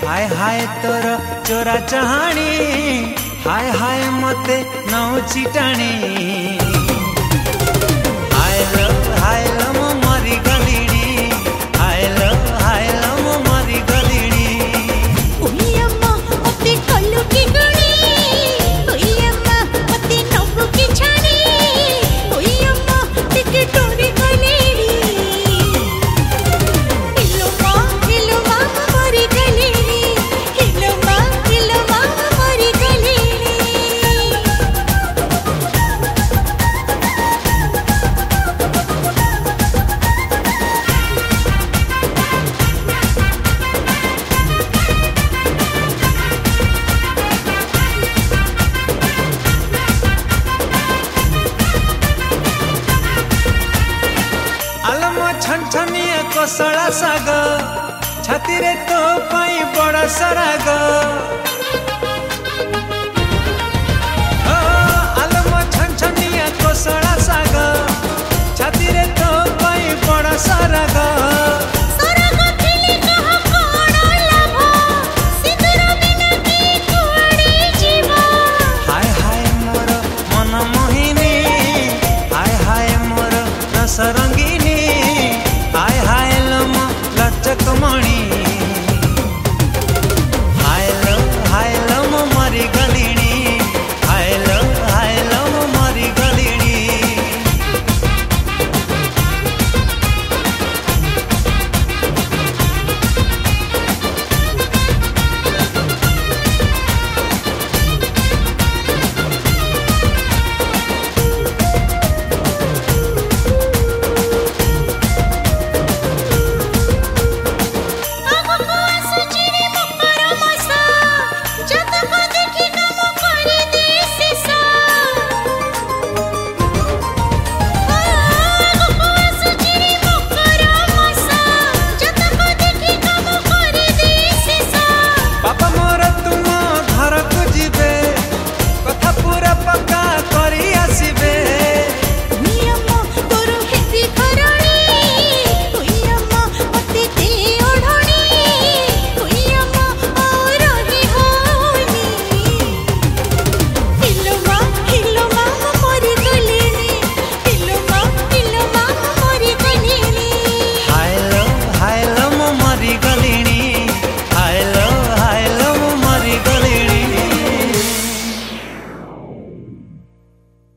हाय हाय तोर चोरा चाहाणी हाय हाय मते नौ चिटाणी हाय लो मो मरी गलिणी हाय लो मो मरी गलिणी ओई अम्मा मते कल्लू की गणी ओई अम्मा मते नबु की छाणी ओई अम्मा टिके टोरी गलेड़ी हिलो मां मरी गलेड़ी हिलो मां मरी गलेड़ी आलम छनछनिया कोसला साग छाती रे तो पाई बड़ा सराग